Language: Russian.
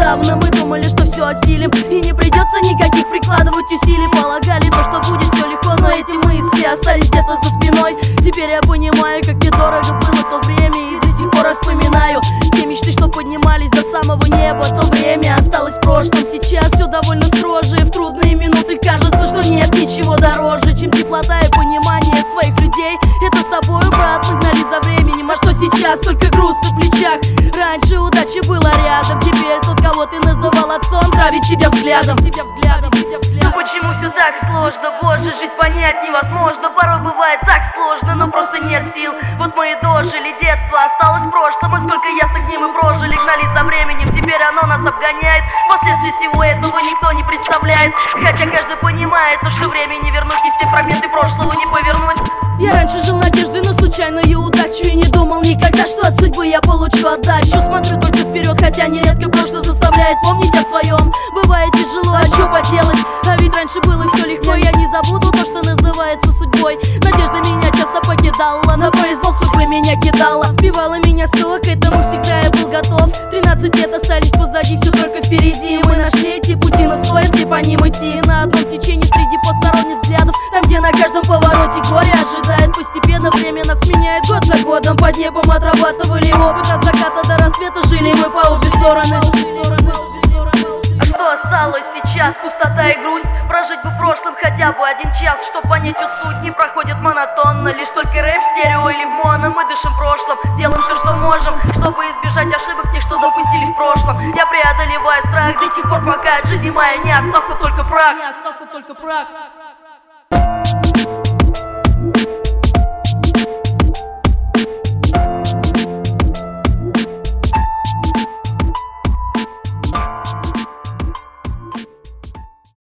недавно мы думали, что все осилим, и не придется никаких прикладывать усилий. Полагали то, что будет все легко, но эти мысли остались где-то за спиной. Теперь я понимаю, как мне дорого было то время, и до сих пор вспоминаю те мечты, что поднимались до самого неба. То время осталось в прошлом, сейчас все довольно строже. В трудные минуты кажется, что нет ничего дороже, чем теплота и понимание своих людей. Это с тобою, брат, мы гнали за временем, а что сейчас? Только груз на плечах. Раньше удача была рядом, теперь тот, кого ты называл отцом, травит тебя взглядом. Ну почему все так сложно? Боже, жизнь понять невозможно. Порой бывает так сложно, но просто нет сил. Вот мы и дожили, детство осталось в прошлом, и сколько ясных дней мы прожили, гнались за временем, теперь оно нас обгоняет. Последствий всего этого никто не представляет, хотя каждый понимает, то, что время не вернуть, и все фрагменты прошлого не повернуть. Я раньше жил надеждой на случайную удачу и не думал никогда, что от судьбы я получу отдачу. Смотрю только вперед, хотя нередко прошлое заставляет помнить о своем. Бывает тяжело, а что поделать? А ведь раньше было все легко. Я не забуду то, что называется судьбой. Надежда меня часто покидала, на произвол судьбы меня кидала, вбивала меня снова, к этому всегда я был готов. 13 лет остались позади, все только впереди. Мы нашли эти пути, но стоит ли по ним идти? На одном течении среди посторонних взглядов, там, где на каждом повороте горе ожидает. Постепенно время нас меняет год за годом. Под небом отрабатывали опыт, от заката до рассвета жили мы по обе стороны. А что осталось сейчас? Пустота и грусть. Прожить бы в прошлом хотя бы один час, чтоб понять всю суть, не проходит монотонно. Лишь только рэп, стерео или в моно. Мы дышим прошлым, делаем все, что можем, чтобы избежать ошибок тех, что допустили в прошлом. Я преодолеваю страх до тех пор, пока от жизни моя не остался только прах.